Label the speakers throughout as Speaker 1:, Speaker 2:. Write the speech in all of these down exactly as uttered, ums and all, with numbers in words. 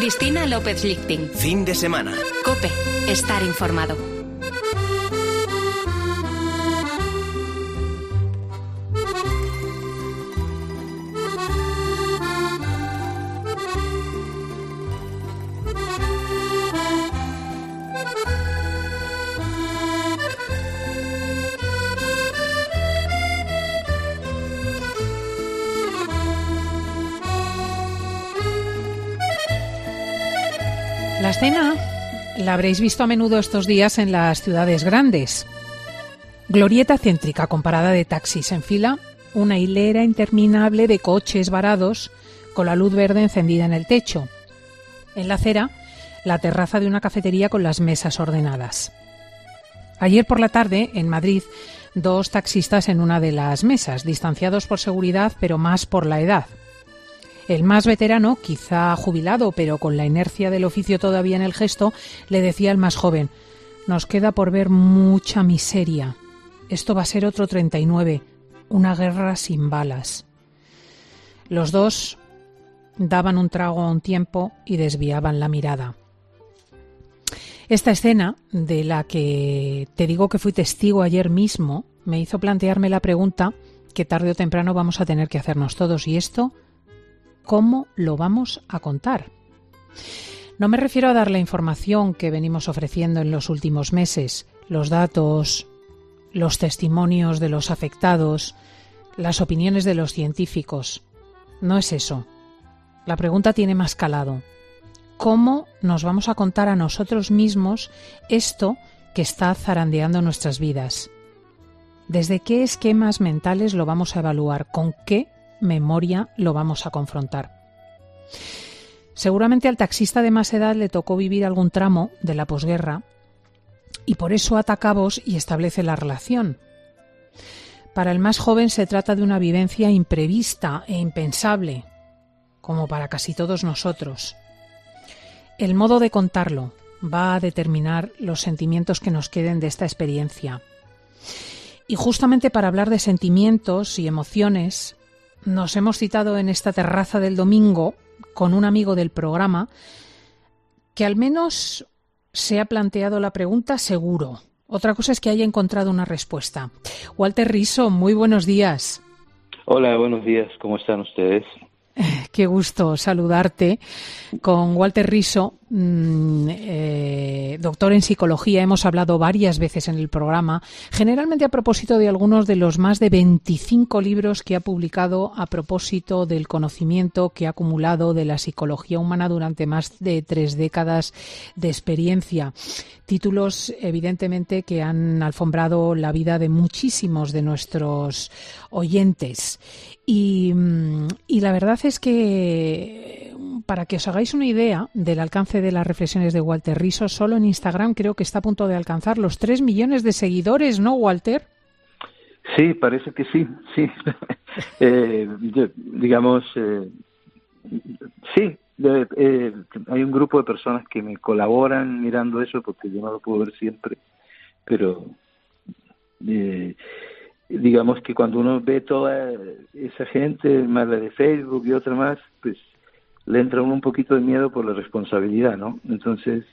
Speaker 1: Cristina López Lichting.
Speaker 2: Fin de semana.
Speaker 1: COPE. Estar informado.
Speaker 3: La escena la habréis visto a menudo estos días en las ciudades grandes. Glorieta céntrica con parada de taxis en fila, una hilera interminable de coches varados con la luz verde encendida en el techo. En la acera, la terraza de una cafetería con las mesas ordenadas. Ayer por la tarde, en Madrid, dos taxistas en una de las mesas, distanciados por seguridad, pero más por la edad. El más veterano, quizá jubilado, pero con la inercia del oficio todavía en el gesto, le decía al más joven: «Nos queda por ver mucha miseria. Esto va a ser otro treinta y nueve, una guerra sin balas». Los dos daban un trago a un tiempo y desviaban la mirada. Esta escena, de la que te digo que fui testigo ayer mismo, me hizo plantearme la pregunta que tarde o temprano vamos a tener que hacernos todos, y esto, ¿cómo lo vamos a contar? No me refiero a dar la información que venimos ofreciendo en los últimos meses, los datos, los testimonios de los afectados, las opiniones de los científicos. No es eso. La pregunta tiene más calado. ¿Cómo nos vamos a contar a nosotros mismos esto que está zarandeando nuestras vidas? ¿Desde qué esquemas mentales lo vamos a evaluar? ¿Con qué memoria lo vamos a confrontar? Seguramente al taxista de más edad le tocó vivir algún tramo de la posguerra y por eso ata cabos y establece la relación. Para el más joven se trata de una vivencia imprevista e impensable, como para casi todos nosotros. El modo de contarlo va a determinar los sentimientos que nos queden de esta experiencia. Y justamente para hablar de sentimientos y emociones, nos hemos citado en esta terraza del domingo con un amigo del programa que al menos se ha planteado la pregunta seguro. Otra cosa es que haya encontrado una respuesta. Walter Riso, muy buenos días.
Speaker 4: Hola, buenos días. ¿Cómo están ustedes?
Speaker 3: Qué gusto saludarte. Con Walter Riso, mmm, eh, doctor en psicología, hemos hablado varias veces en el programa, generalmente a propósito de algunos de los más de veinticinco libros que ha publicado a propósito del conocimiento que ha acumulado de la psicología humana durante más de tres décadas de experiencia. Títulos, evidentemente, que han alfombrado la vida de muchísimos de nuestros oyentes. Y, y la verdad es que, para que os hagáis una idea del alcance de las reflexiones de Walter Riso, solo en Instagram creo que está a punto de alcanzar los tres millones de seguidores, ¿no, Walter?
Speaker 4: Sí, parece que sí, sí. eh, digamos, eh, sí, de, eh, hay un grupo de personas que me colaboran mirando eso, porque yo no lo puedo ver siempre, pero... Eh, digamos que cuando uno ve toda esa gente, más la de Facebook y otra más, pues le entra uno un poquito de miedo por la responsabilidad, ¿no? Entonces,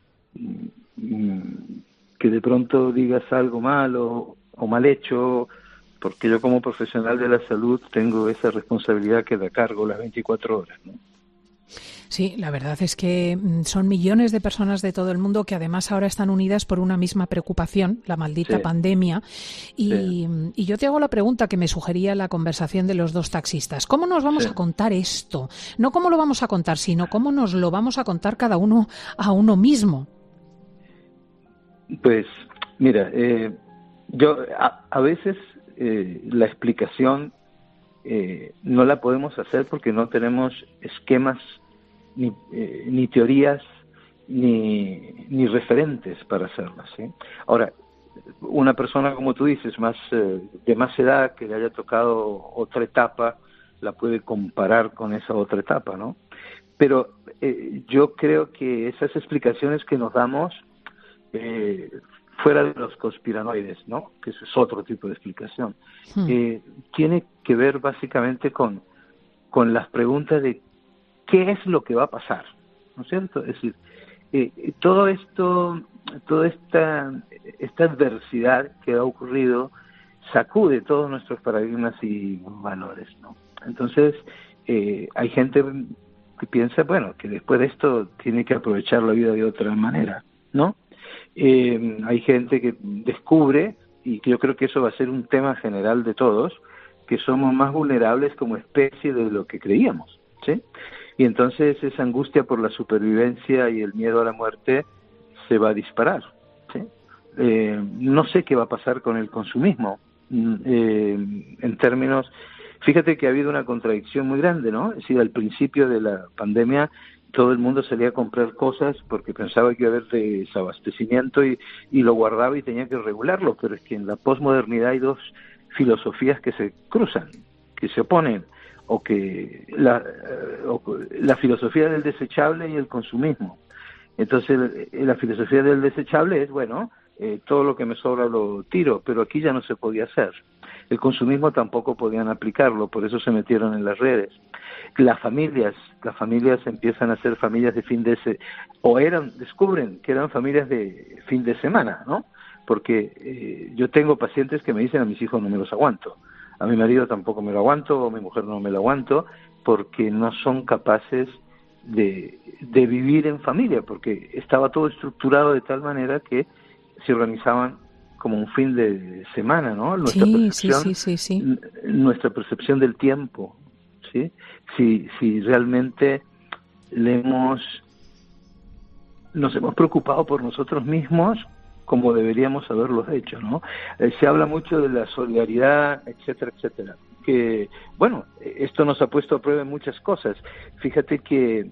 Speaker 4: que de pronto digas algo malo o mal hecho, porque yo como profesional de la salud tengo esa responsabilidad que la cargo las veinticuatro horas, ¿no?
Speaker 3: Sí, la verdad es que son millones de personas de todo el mundo que además ahora están unidas por una misma preocupación, la maldita sí. pandemia. Y, sí. y yo te hago la pregunta que me sugería la conversación de los dos taxistas. ¿Cómo nos vamos sí. a contar esto? No cómo lo vamos a contar, sino cómo nos lo vamos a contar cada uno a uno mismo.
Speaker 4: Pues, mira, eh, yo a, a veces eh, la explicación eh, no la podemos hacer porque no tenemos esquemas Ni, eh, ni teorías ni, ni referentes para hacerlas, ¿sí? Ahora, una persona, como tú dices, más eh, de más edad, que le haya tocado otra etapa, la puede comparar con esa otra etapa, ¿no? Pero eh, yo creo que esas explicaciones que nos damos, eh, fuera de los conspiranoides, ¿no?, que eso es otro tipo de explicación, hmm. eh, tiene que ver básicamente con, con las preguntas de ¿qué es lo que va a pasar? ¿no es cierto? Es decir, eh, todo esto, toda esta, esta adversidad que ha ocurrido sacude todos nuestros paradigmas y valores, ¿no? Entonces, eh, hay gente que piensa, bueno, que después de esto tiene que aprovechar la vida de otra manera, ¿no? Eh, hay gente que descubre, y yo creo que eso va a ser un tema general de todos, que somos más vulnerables como especie de lo que creíamos, ¿sí? Y entonces esa angustia por la supervivencia y el miedo a la muerte se va a disparar, ¿sí? Eh, no sé qué va a pasar con el consumismo, eh, en términos... Fíjate que ha habido una contradicción muy grande, ¿no? Es decir, al principio de la pandemia todo el mundo salía a comprar cosas porque pensaba que iba a haber desabastecimiento y, y lo guardaba y tenía que regularlo, pero es que en la posmodernidad hay dos filosofías que se cruzan, que se oponen, o que la, o la filosofía del desechable y el consumismo. Entonces, la filosofía del desechable es, bueno, eh, todo lo que me sobra lo tiro, pero aquí ya no se podía hacer. El consumismo tampoco podían aplicarlo, por eso se metieron en las redes. Las familias, las familias empiezan a ser familias de fin de se o eran, descubren que eran familias de fin de semana, ¿no? Porque eh, yo tengo pacientes que me dicen, a mis hijos no me los aguanto, a mi marido tampoco me lo aguanto, o a mi mujer no me lo aguanto, porque no son capaces de, de vivir en familia, porque estaba todo estructurado de tal manera que se organizaban como un fin de semana, ¿no? Nuestra
Speaker 3: sí,
Speaker 4: percepción,
Speaker 3: sí, sí, sí, sí.
Speaker 4: nuestra percepción del tiempo, ¿sí? Si, si realmente le hemos, nos hemos preocupado por nosotros mismos como deberíamos haberlo hecho, ¿no? Eh, se habla mucho de la solidaridad, etcétera, etcétera. Que, bueno, esto nos ha puesto a prueba en muchas cosas. Fíjate que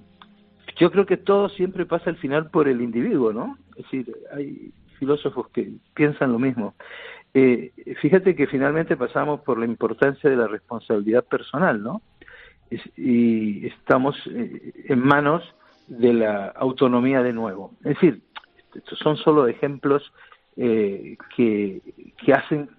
Speaker 4: yo creo que todo siempre pasa al final por el individuo, ¿no? Es decir, hay filósofos que piensan lo mismo. Eh, fíjate que finalmente pasamos por la importancia de la responsabilidad personal, ¿no? Es, y estamos eh, en manos de la autonomía de nuevo. Es decir, estos son solo ejemplos eh, que, que hacen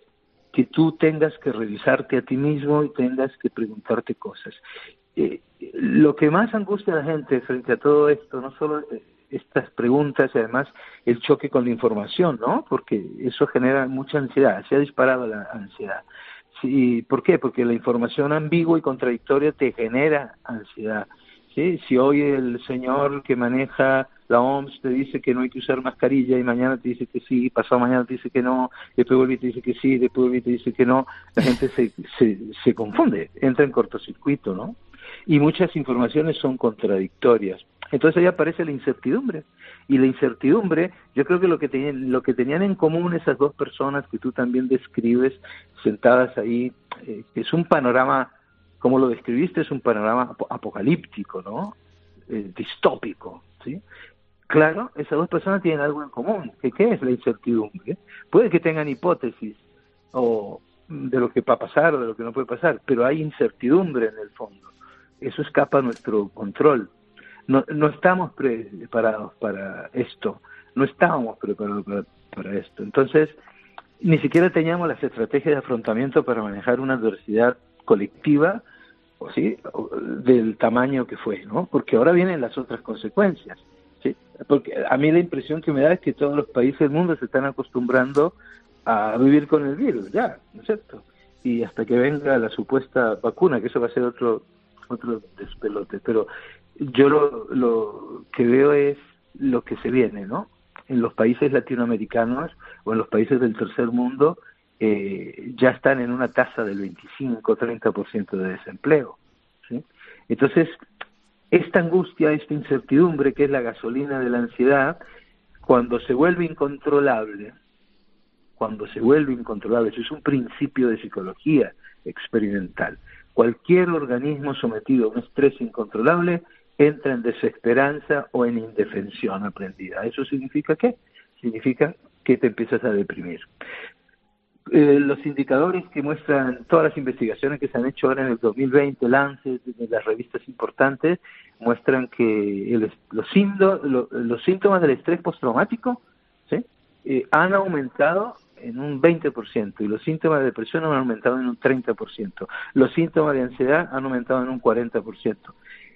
Speaker 4: que tú tengas que revisarte a ti mismo y tengas que preguntarte cosas. Eh, lo que más angustia a la gente frente a todo esto, no solo estas preguntas y además el choque con la información, ¿no? Porque eso genera mucha ansiedad, se ha disparado la ansiedad. Sí, ¿por qué? Porque la información ambigua y contradictoria te genera ansiedad, ¿sí? Si hoy el señor que maneja la O M S te dice que no hay que usar mascarilla y mañana te dice que sí, pasado mañana te dice que no, después vuelve y te dice que sí, después vuelve y te dice que no, la gente se, se, se confunde, entra en cortocircuito, ¿no? Y muchas informaciones son contradictorias. Entonces ahí aparece la incertidumbre. Y la incertidumbre, yo creo que lo que tenían, lo que tenían en común esas dos personas que tú también describes, sentadas ahí, eh, es un panorama, como lo describiste, es un panorama apocalíptico, ¿no? Eh, distópico, ¿sí? Claro, esas dos personas tienen algo en común. ¿Qué, qué es la incertidumbre? Puede que tengan hipótesis o de lo que va a pasar o de lo que no puede pasar, pero hay incertidumbre en el fondo. Eso escapa a nuestro control. No, no estamos preparados para esto, no estábamos preparados para, para esto. Entonces, ni siquiera teníamos las estrategias de afrontamiento para manejar una adversidad colectiva, o sí, del tamaño que fue, ¿no? Porque ahora vienen las otras consecuencias, ¿sí? Porque a mí la impresión que me da es que todos los países del mundo se están acostumbrando a vivir con el virus, ya, ¿no es cierto? Y hasta que venga la supuesta vacuna, que eso va a ser otro otro despelote, pero yo lo, lo que veo es lo que se viene, ¿no? En los países latinoamericanos o en los países del tercer mundo eh, ya están en una tasa del veinticinco a treinta por ciento de desempleo, ¿sí? Entonces, esta angustia, esta incertidumbre, que es la gasolina de la ansiedad, cuando se vuelve incontrolable, cuando se vuelve incontrolable, eso es un principio de psicología experimental. Cualquier organismo sometido a un estrés incontrolable entra en desesperanza o en indefensión aprendida. ¿Eso significa qué? Significa que te empiezas a deprimir. Eh, los indicadores que muestran todas las investigaciones que se han hecho ahora en el dos mil veinte, Lancet, en las revistas importantes, muestran que el, los, sindo, lo, los síntomas del estrés postraumático, ¿sí? eh, han aumentado en un veinte por ciento y los síntomas de depresión han aumentado en un treinta por ciento. Los síntomas de ansiedad han aumentado en un cuarenta por ciento.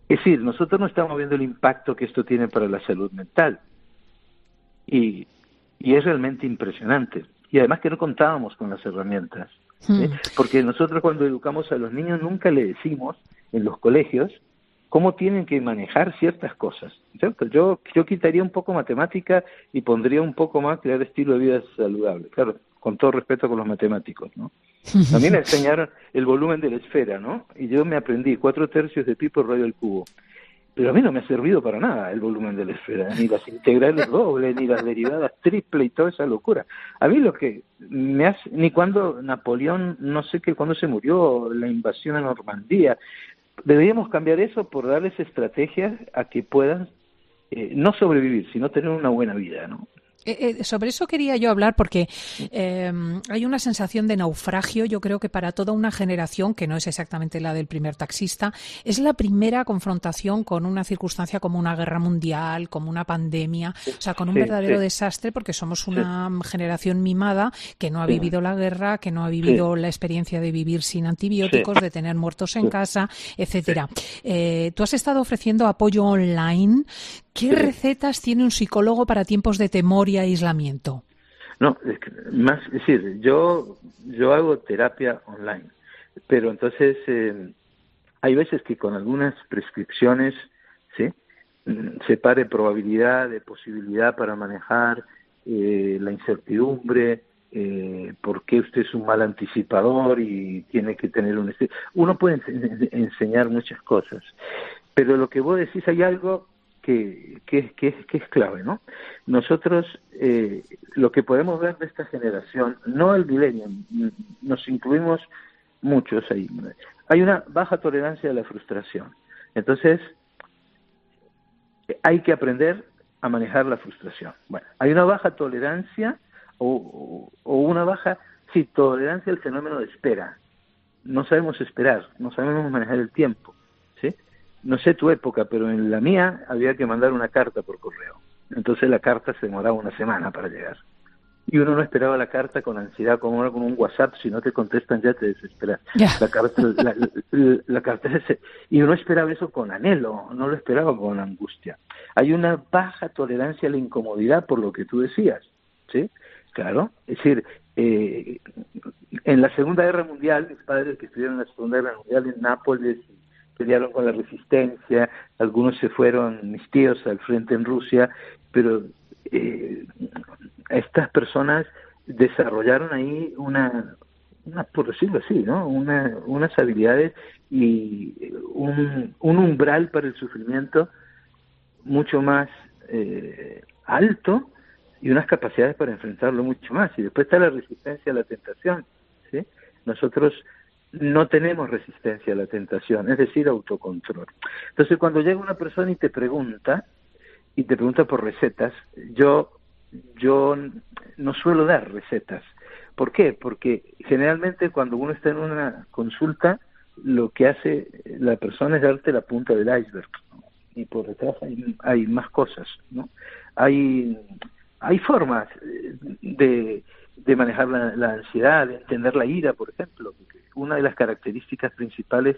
Speaker 4: Es decir, nosotros no estamos viendo el impacto que esto tiene para la salud mental. Y, y es realmente impresionante. Y además que no contábamos con las herramientas. ¿Sí? Porque nosotros cuando educamos a los niños nunca le decimos en los colegios cómo tienen que manejar ciertas cosas, ¿cierto? Yo, yo quitaría un poco matemática y pondría un poco más crear estilo de vida saludable, claro, con todo respeto con los matemáticos, ¿no? A mí me enseñaron el volumen de la esfera, ¿no? Y yo me aprendí cuatro tercios de pi por radio al cubo. Pero a mí no me ha servido para nada el volumen de la esfera, ni las integrales dobles, ni las derivadas triple y toda esa locura. A mí lo que me hace, ni cuando Napoleón, no sé qué, cuando se murió, la invasión a Normandía, deberíamos cambiar eso por darles estrategias a que puedan eh, no sobrevivir, sino tener una buena vida, ¿no?
Speaker 3: Eh, eh, sobre eso quería yo hablar porque eh, hay una sensación de naufragio, yo creo que para toda una generación, que no es exactamente la del primer taxista, es la primera confrontación con una circunstancia como una guerra mundial, como una pandemia, o sea, con un sí, verdadero sí. desastre, porque somos una sí. generación mimada que no ha sí. vivido la guerra, que no ha vivido sí. la experiencia de vivir sin antibióticos, sí. de tener muertos en sí. casa, etcétera. Sí. Eh, tú has estado ofreciendo apoyo online. ¿Qué recetas tiene un psicólogo para tiempos de temor y aislamiento?
Speaker 4: No, es que más, es decir, yo yo hago terapia online, pero entonces eh, hay veces que con algunas prescripciones, ¿sí? Separe probabilidad de posibilidad para manejar eh, la incertidumbre, eh, por qué usted es un mal anticipador y tiene que tener un... Uno puede ens- enseñar muchas cosas, pero lo que vos decís, hay algo que, que, que, que es clave, ¿no? Nosotros, eh, lo que podemos ver de esta generación, no el millennium, nos incluimos muchos ahí, hay una baja tolerancia a la frustración. Entonces, hay que aprender a manejar la frustración. Bueno, hay una baja tolerancia o, o, o una baja, sí, tolerancia al fenómeno de espera. No sabemos esperar, no sabemos manejar el tiempo, ¿sí? No sé tu época, pero en la mía había que mandar una carta por correo. Entonces la carta se demoraba una semana para llegar. Y uno no esperaba la carta con ansiedad, como ahora con un WhatsApp, si no te contestan ya te desesperas. Yeah. La carta, la, la, la carta es, y uno esperaba eso con anhelo, no lo esperaba con angustia. Hay una baja tolerancia a la incomodidad, por lo que tú decías, ¿sí? Claro, es decir, eh, en la Segunda Guerra Mundial, mis padres que estudiaron en la Segunda Guerra Mundial en Nápoles, pelearon con la resistencia, algunos se fueron, mis tíos, al frente en Rusia, pero eh, estas personas desarrollaron ahí una, una, por decirlo así, ¿no? Una, unas habilidades y un, un umbral para el sufrimiento mucho más eh, alto y unas capacidades para enfrentarlo mucho más. Y después está la resistencia a la tentación, ¿sí? Nosotros no tenemos resistencia a la tentación, es decir, autocontrol. Entonces, cuando llega una persona y te pregunta, y te pregunta por recetas, yo, yo no suelo dar recetas. ¿Por qué? Porque generalmente cuando uno está en una consulta, lo que hace la persona es darte la punta del iceberg, ¿no? Y por detrás hay, hay más cosas, ¿no? Hay, hay formas de, de manejar la, la ansiedad, de entender la ira, por ejemplo. Una de las características principales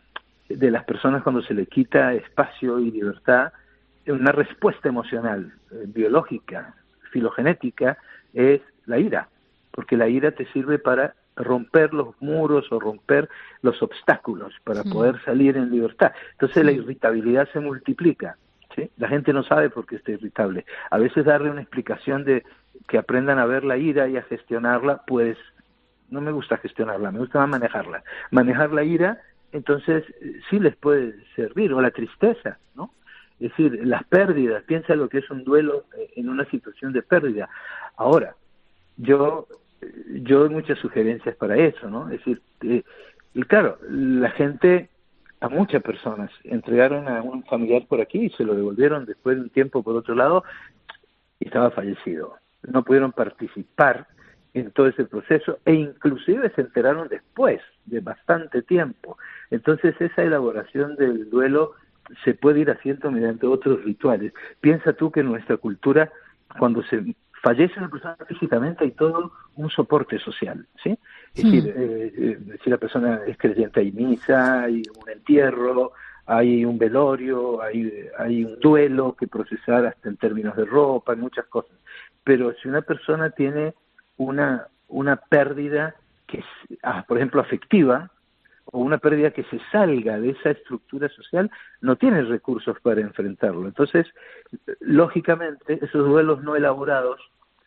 Speaker 4: de las personas cuando se le quita espacio y libertad, una respuesta emocional, eh, biológica, filogenética, es la ira, porque la ira te sirve para romper los muros o romper los obstáculos para sí. poder salir en libertad. Entonces sí. la irritabilidad se multiplica, ¿sí? La gente no sabe por qué está irritable. A veces darle una explicación de que aprendan a ver la ira y a gestionarla, pues no me gusta gestionarla, me gusta más manejarla. Manejar la ira, entonces sí les puede servir, o la tristeza, ¿no? Es decir, las pérdidas, piensa lo que es un duelo en una situación de pérdida. Ahora, yo yo doy muchas sugerencias para eso, ¿no? Es decir, eh, y claro, la gente, a muchas personas, entregaron a un familiar por aquí y se lo devolvieron después de un tiempo por otro lado y estaba fallecido. No pudieron participar en todo ese proceso e inclusive se enteraron después de bastante tiempo. Entonces esa elaboración del duelo se puede ir haciendo mediante otros rituales. Piensa tú que en nuestra cultura, cuando se fallece una persona físicamente, hay todo un soporte social, ¿sí? Es sí. decir, eh, eh, si la persona es creyente hay misa, hay un entierro, hay un velorio, hay, hay un duelo que procesar hasta en términos de ropa, muchas cosas. Pero si una persona tiene una, una pérdida que es, ah, por ejemplo, afectiva, o una pérdida que se salga de esa estructura social, no tiene recursos para enfrentarlo. Entonces, lógicamente, esos duelos no elaborados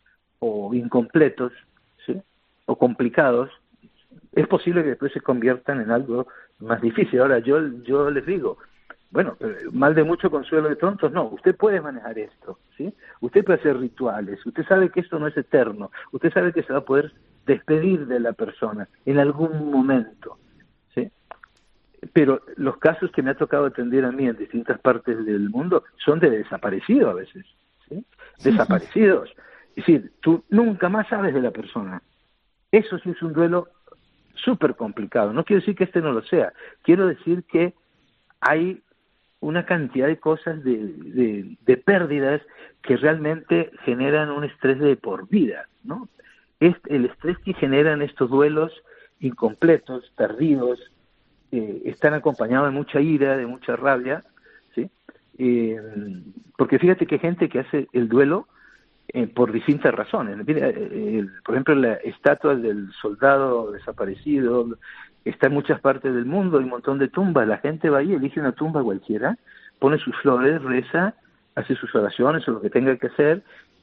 Speaker 4: o incompletos, ¿sí?, o complicados, es posible que después se conviertan en algo más difícil. Ahora, yo, yo les digo, bueno, mal de mucho consuelo de tontos, no, usted puede manejar esto, ¿sí? Usted puede hacer rituales, usted sabe que esto no es eterno, usted sabe que se va a poder despedir de la persona en algún momento, ¿sí? Pero los casos que me ha tocado atender a mí en distintas partes del mundo son de desaparecidos a veces, ¿sí? Desaparecidos. Es decir, tú nunca más sabes de la persona. Eso sí es un duelo súper complicado. No quiero decir que este no lo sea. Quiero decir que hay una cantidad de cosas, de, de, de pérdidas que realmente generan un estrés de por vida, ¿no? Es el estrés que generan estos duelos incompletos, tardíos, eh, están acompañados de mucha ira, de mucha rabia, ¿sí? Eh, porque fíjate que hay gente que hace el duelo eh, por distintas razones. Mira, eh, por ejemplo, la estatua del soldado desaparecido está en muchas partes del mundo, hay un montón de tumbas, la gente va ahí, elige una tumba cualquiera, pone sus flores, reza, hace sus oraciones o lo que tenga que hacer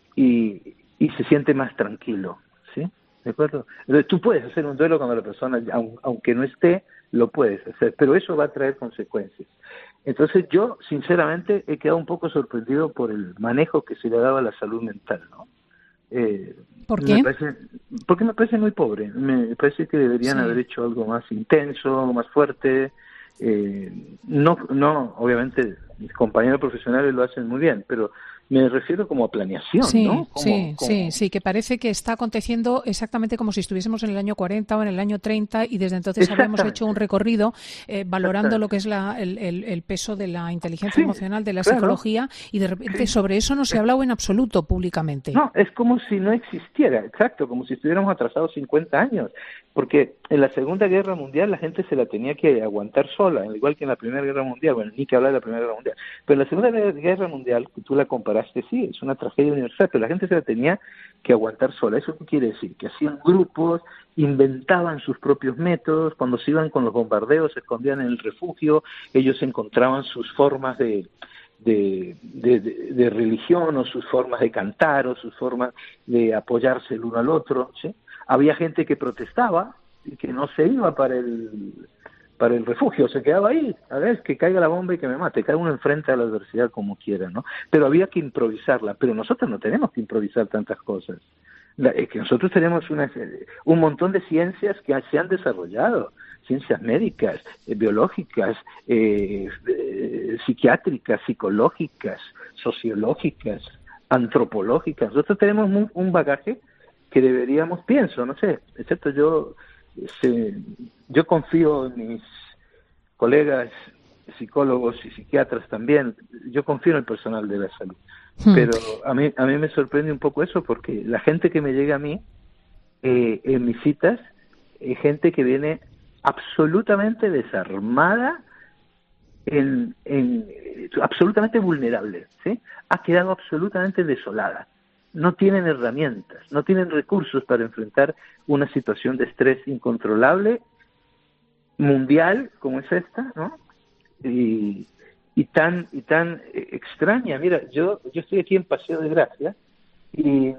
Speaker 4: y, y se siente más tranquilo, ¿sí? ¿De acuerdo? Entonces tú puedes hacer un duelo cuando la persona, aunque no esté, lo puedes hacer, pero eso va a traer consecuencias. Entonces yo, sinceramente, he quedado un poco sorprendido por el manejo que se le daba a la salud mental, ¿no? Eh,
Speaker 3: ¿Por qué?
Speaker 4: Me parece, porque me parece muy pobre. Me parece que deberían sí. haber hecho algo más intenso, más fuerte. Eh, no, no, obviamente mis compañeros profesionales lo hacen muy bien, pero me refiero como a planeación,
Speaker 3: sí,
Speaker 4: ¿no? Como,
Speaker 3: sí,
Speaker 4: como...
Speaker 3: sí, sí, que parece que está aconteciendo exactamente como si estuviésemos en el año cuarenta o en el año treinta y desde entonces habíamos hecho un recorrido eh, valorando lo que es la, el, el, el peso de la inteligencia sí, emocional, de la claro. psicología, y de repente sí. sobre eso no se ha hablado en absoluto públicamente.
Speaker 4: No, es como si no existiera, exacto, como si estuviéramos atrasados cincuenta años, porque en la Segunda Guerra Mundial la gente se la tenía que aguantar sola, igual que en la Primera Guerra Mundial, bueno, ni que hablar de la Primera Guerra Mundial, pero en la Segunda Guerra Mundial, que tú la comparaste, sí, es una tragedia universal, pero la gente se la tenía que aguantar sola. ¿Eso qué quiere decir? Que hacían grupos, inventaban sus propios métodos, cuando se iban con los bombardeos se escondían en el refugio, ellos encontraban sus formas de, de, de, de, de religión o sus formas de cantar o sus formas de apoyarse el uno al otro, ¿sí? Había gente que protestaba y que no se iba para el para el refugio, se quedaba ahí, a ver, que caiga la bomba y que me mate, cada uno enfrenta a la adversidad como quiera, ¿no? Pero había que improvisarla, pero nosotros no tenemos que improvisar tantas cosas. La, es que nosotros tenemos una, un montón de ciencias que se han desarrollado, ciencias médicas, eh, biológicas, eh, eh, psiquiátricas, psicológicas, sociológicas, antropológicas. Nosotros tenemos un, un bagaje que deberíamos, pienso, no sé, excepto yo, se, yo confío en mis colegas psicólogos y psiquiatras también, yo confío en el personal de la salud, hmm. pero a mí a mí me sorprende un poco eso, porque la gente que me llega a mí eh, en mis citas es gente que viene absolutamente desarmada, en, en absolutamente vulnerable, ¿sí? Ha quedado absolutamente desolada. No tienen herramientas, no tienen recursos para enfrentar una situación de estrés incontrolable, mundial, como es esta, ¿no? Y, y tan y tan extraña. Mira, yo yo estoy aquí en Paseo de Gracia y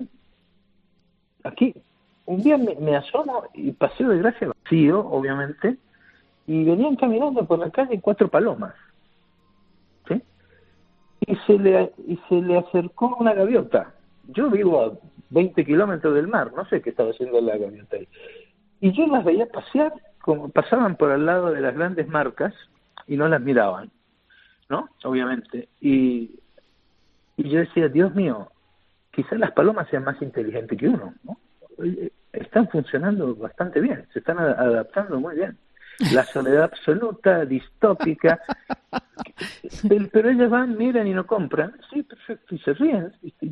Speaker 4: aquí un día me, me asomo y Paseo de Gracia vacío, obviamente, y venían caminando por la calle cuatro palomas, ¿sí? Y se le y se le acercó una gaviota. Yo vivo a veinte kilómetros del mar, no sé qué estaba haciendo la gaviota ahí. Y yo las veía pasear, como pasaban por al lado de las grandes marcas y no las miraban, ¿no? Obviamente. Y, y yo decía, Dios mío, quizás las palomas sean más inteligentes que uno, ¿no? Están funcionando bastante bien, se están adaptando muy bien. La soledad absoluta, distópica, pero ellas van, miran y no compran, sí, perfecto, y se ríen,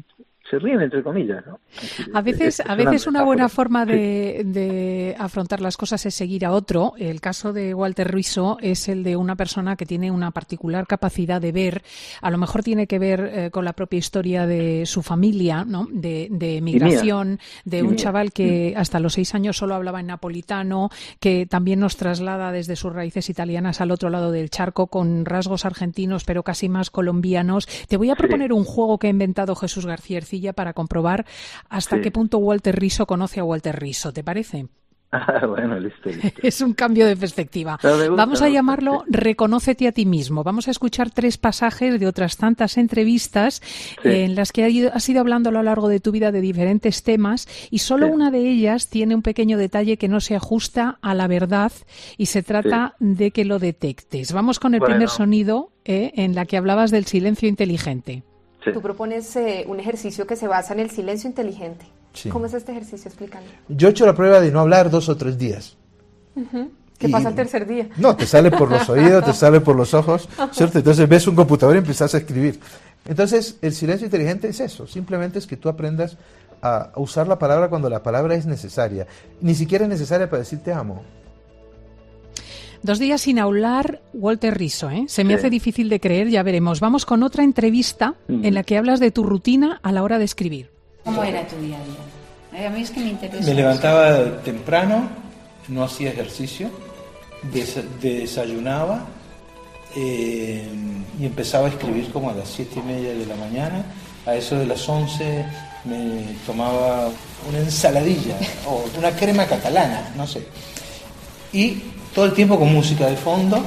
Speaker 4: se ríen entre comillas, ¿no?
Speaker 3: A veces, a veces una buena forma de, de afrontar las cosas es seguir a otro. El caso de Walter Riso es el de una persona que tiene una particular capacidad de ver. A lo mejor tiene que ver eh, con la propia historia de su familia, ¿no? De, de migración, de un chaval que hasta los seis años solo hablaba en napolitano, que también nos traslada desde sus raíces italianas al otro lado del charco con rasgos argentinos, pero casi más colombianos. Te voy a proponer un juego que ha inventado Jesús García Ercilla para comprobar hasta sí. qué punto Walter Riso conoce a Walter Riso, ¿te parece?
Speaker 4: Ah, bueno, listo, listo.
Speaker 3: Es un cambio de perspectiva. No, gusta, Vamos a llamarlo sí. Reconócete a ti mismo. Vamos a escuchar tres pasajes de otras tantas entrevistas sí. en las que has ido hablando a lo largo de tu vida de diferentes temas y solo sí. una de ellas tiene un pequeño detalle que no se ajusta a la verdad y se trata sí. de que lo detectes. Vamos con el bueno. primer sonido eh, en la que hablabas del silencio inteligente.
Speaker 2: Sí. Tú propones eh, un ejercicio que se basa en el silencio inteligente. Sí. ¿Cómo es este ejercicio? Explícalo.
Speaker 5: Yo he hecho la prueba de no hablar dos o tres días.
Speaker 2: Uh-huh. ¿Qué y... pasa el tercer día?
Speaker 5: No, te sale por los oídos, te sale por los ojos, ¿cierto? Entonces ves un computador y empiezas a escribir. Entonces el silencio inteligente es eso, simplemente es que tú aprendas a, a usar la palabra cuando la palabra es necesaria. Ni siquiera es necesaria para decir te amo.
Speaker 3: Dos días sin hablar, Walter Riso, ¿eh? Se me sí. hace difícil de creer, ya veremos. Vamos con otra entrevista mm. en la que hablas de tu rutina a la hora de escribir.
Speaker 6: ¿Cómo era tu día a día? A mí es que me interesa.
Speaker 7: Me levantaba temprano, no hacía ejercicio, des- desayunaba eh, y empezaba a escribir como a las siete y media de la mañana. A eso de las once me tomaba una ensaladilla o una crema catalana, no sé. Y todo el tiempo con música de fondo.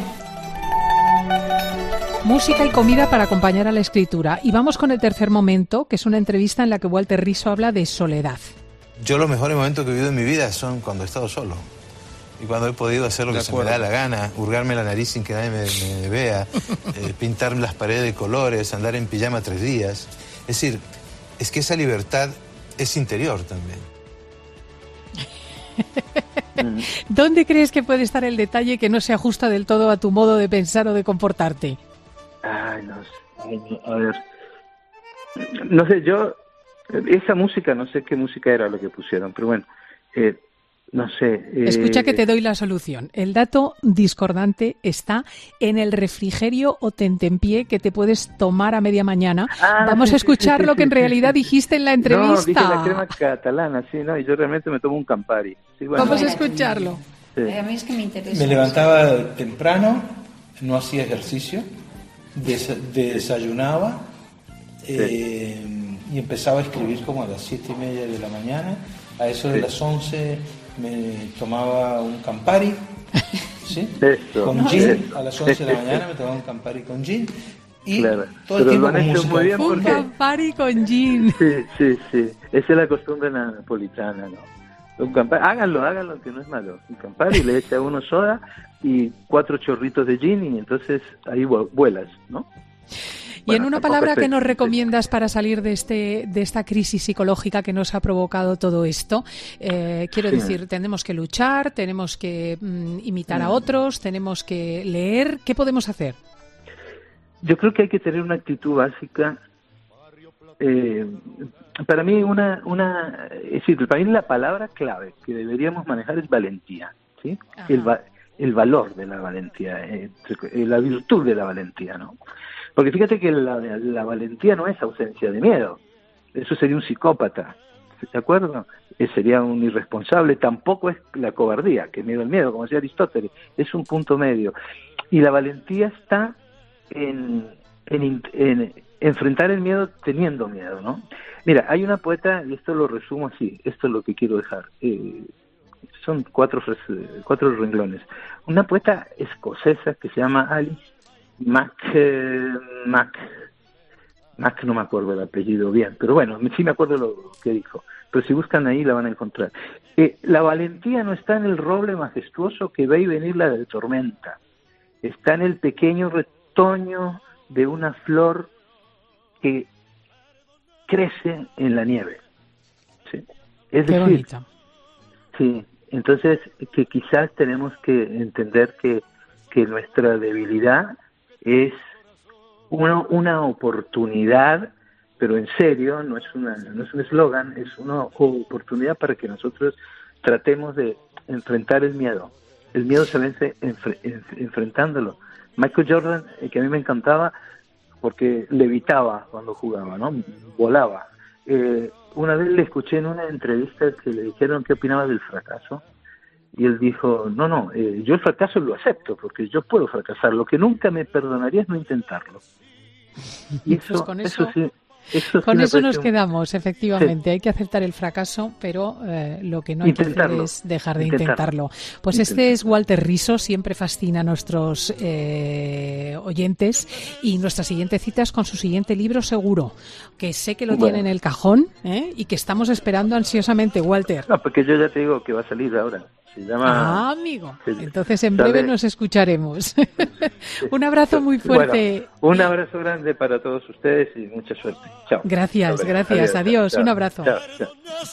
Speaker 3: Música y comida para acompañar a la escritura. Y vamos con el tercer momento, que es una entrevista en la que Walter Riso habla de soledad.
Speaker 8: Yo los mejores momentos que he vivido en mi vida son cuando he estado solo. Y cuando he podido hacer lo que se me da la gana, hurgarme la nariz sin que nadie me, me vea, eh, pintar las paredes de colores, andar en pijama tres días. Es decir, es que esa libertad es interior también.
Speaker 3: ¿Dónde crees que puede estar el detalle que no se ajusta del todo a tu modo de pensar o de comportarte?
Speaker 4: Ay, no sé. A ver. No sé, yo... Esa música, no sé qué música era lo que pusieron, pero bueno, eh, no sé. Eh,
Speaker 3: Escucha que te doy la solución. El dato discordante está en el refrigerio o tentempié que te puedes tomar a media mañana. Ah, Vamos sí, a escuchar sí, sí, lo que en sí, realidad sí, dijiste en la entrevista.
Speaker 4: No, dije la crema catalana, sí, ¿no? Y yo realmente me tomo un Campari. Sí, bueno,
Speaker 3: Vamos a escucharlo.
Speaker 6: Sí. A mí es que me interesa.
Speaker 7: Me levantaba temprano, no hacía ejercicio, des- desayunaba sí. eh, y empezaba a escribir como a las siete y media de la mañana. A eso de sí. las once me tomaba un Campari, ¿sí? Eso. Con gin. A las once de la mañana me tomaba un Campari con gin. Y claro. todo el
Speaker 4: Pero
Speaker 7: tiempo con música.
Speaker 4: Muy bien
Speaker 3: un
Speaker 4: porque...
Speaker 3: Campari con gin.
Speaker 4: Sí, sí, sí. Esa es la costumbre napolitana, ¿no? Un Campari, háganlo, háganlo, que no es malo. Un Campari, le echa uno soda y cuatro chorritos de gin y entonces ahí vuelas, ¿no?
Speaker 3: Y
Speaker 4: Bueno,
Speaker 3: en una palabra que nos recomiendas para salir de este de esta crisis psicológica que nos ha provocado todo esto, eh, quiero sí. decir, tenemos que luchar, tenemos que mm, imitar mm. a otros, tenemos que leer. ¿Qué podemos hacer?
Speaker 4: Yo creo que hay que tener una actitud básica. Eh, para mí una una es decir, para mí la palabra clave que deberíamos manejar es valentía, ¿sí? El, va, el valor de la valentía, eh, la virtud de la valentía, ¿no? Porque fíjate que la, la valentía no es ausencia de miedo. Eso sería un psicópata, ¿de acuerdo? Eh, sería un irresponsable. Tampoco es la cobardía, que miedo el miedo, como decía Aristóteles. Es un punto medio. Y la valentía está en, en, en enfrentar el miedo teniendo miedo, ¿no? Mira, hay una poeta, y esto lo resumo así, esto es lo que quiero dejar. Eh, son cuatro, cuatro renglones. Una poeta escocesa que se llama Alice Mac, eh, Mac, Mac, no me acuerdo el apellido bien, pero bueno, sí me acuerdo lo que dijo. Pero si buscan ahí la van a encontrar. Eh, la valentía no está en el roble majestuoso que ve y venir la de tormenta. Está en el pequeño retoño de una flor que crece en la nieve. ¿Sí? Es
Speaker 3: Qué
Speaker 4: decir,
Speaker 3: bonito.
Speaker 4: Sí, entonces que quizás tenemos que entender que, que nuestra debilidad es una, una oportunidad pero en serio, no es una no es un eslogan, es una oportunidad para que nosotros tratemos de enfrentar el miedo. El miedo se vence enfre- enf- enfrentándolo. Michael Jordan, eh, que a mí me encantaba, porque levitaba cuando jugaba, ¿no? Volaba. Eh, una vez le escuché en una entrevista que le dijeron qué opinaba del fracaso, y él dijo, no, no, eh, yo el fracaso lo acepto, porque yo puedo fracasar, lo que nunca me perdonaría es no intentarlo. Y eso,
Speaker 3: pues con eso,
Speaker 4: eso sí... Eso
Speaker 3: Con
Speaker 4: sí
Speaker 3: eso nos
Speaker 4: un...
Speaker 3: quedamos, efectivamente.
Speaker 4: Sí.
Speaker 3: Hay que aceptar el fracaso, pero eh, lo que no hay
Speaker 4: intentarlo.
Speaker 3: que hacer es dejar de
Speaker 4: intentarlo.
Speaker 3: intentarlo. Pues
Speaker 4: intentarlo.
Speaker 3: Este es Walter Riso, siempre fascina a nuestros eh, oyentes. Y nuestra siguiente cita es con su siguiente libro, seguro, que sé que lo
Speaker 4: bueno.
Speaker 3: tiene en el cajón ¿eh? y que estamos esperando ansiosamente, Walter.
Speaker 4: No, porque yo ya te digo que va a salir ahora. Se llama...
Speaker 3: Ah, amigo.
Speaker 4: Sí.
Speaker 3: Entonces en breve
Speaker 4: Sale...
Speaker 3: nos escucharemos. Un abrazo muy fuerte.
Speaker 4: Bueno, un abrazo grande para todos ustedes y mucha suerte. Chao.
Speaker 3: Gracias, gracias. Adiós. Adiós.
Speaker 4: Chao.
Speaker 3: Un abrazo.
Speaker 4: Chao, chao.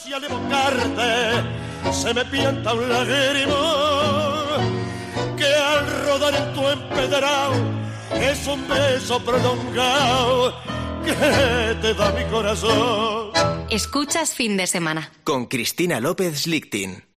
Speaker 9: Se me pianta un lágrimo que al rodar en tu empedrado es un beso prolongado que te da mi corazón.
Speaker 1: Escuchas Fin de Semana
Speaker 10: con Cristina López Lichting.